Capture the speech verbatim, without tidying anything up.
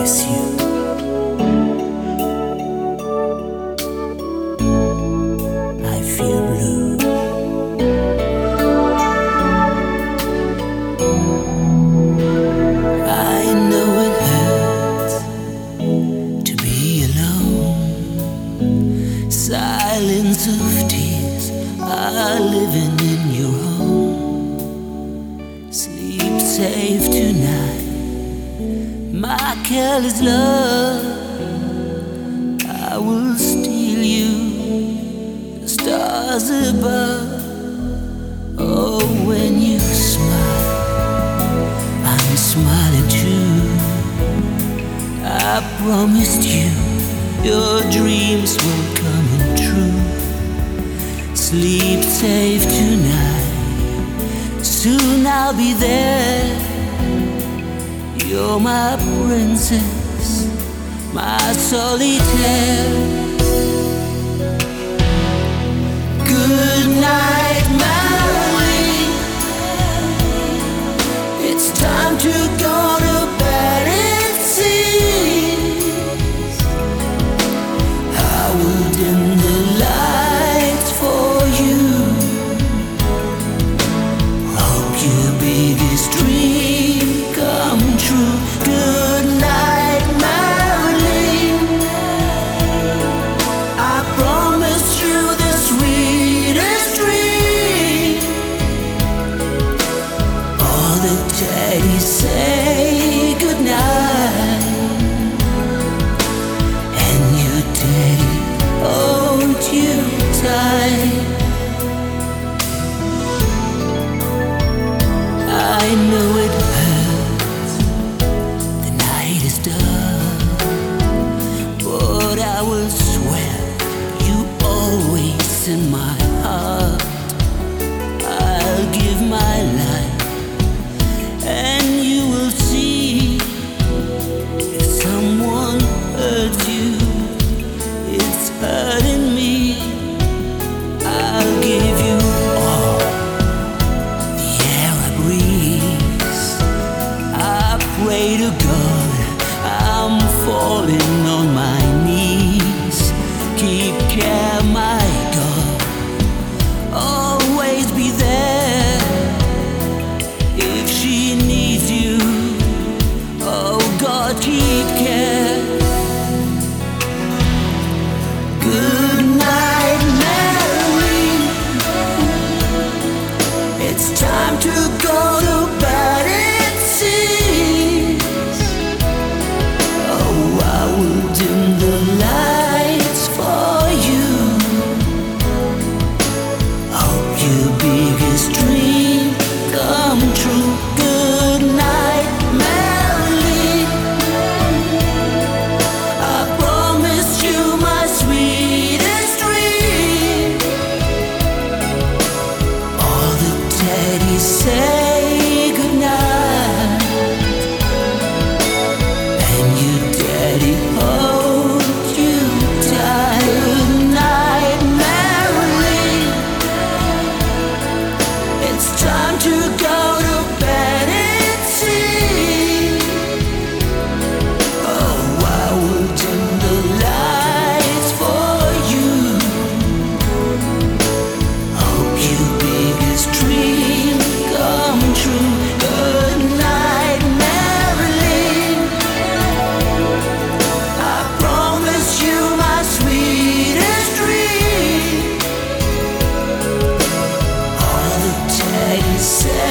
miss you. I feel blue. I know it hurts to be alone. Silence of tears are living in your home. Sleep safe tonight, my careless love. I will steal you, the stars above. Oh, when you smile, I'm smiling too. I promised you your dreams will come true. Sleep safe tonight, soon I'll be there. You're my princess, my solitaire. Good night, Marilyn. It's time to go to bed, it seems. I will dim the lights for you. Hope your biggest dream come true. Good night, Marilyn. I promise you the sweetest dream. All the daddies say good night, and your daddy hold you tight. I know it hurts, the night is done, but I will swear you always in my heart. I'll give my life, and you will see. If someone hurts you, it's hurting me. I'll give you all the air I breathe. I pray to God, I'm falling on my knees. Keep care, my God, always be there. If she needs you, oh God, keep care. Good night, Mary. It's time to go to bed, it seems. Oh, I will dim the lights for you. Hope your biggest dream come true. Good night, Marilyn. I promise you my sweetest dream. All the daddies say good night, and your daddy holds you tight. Good night, Marilyn. It's time to go to bed, it seems. Oh, I will dim the lights for you. Hope your biggest dream come true. Good night, Marilyn. I promise you my sweetest dream. All the daddies say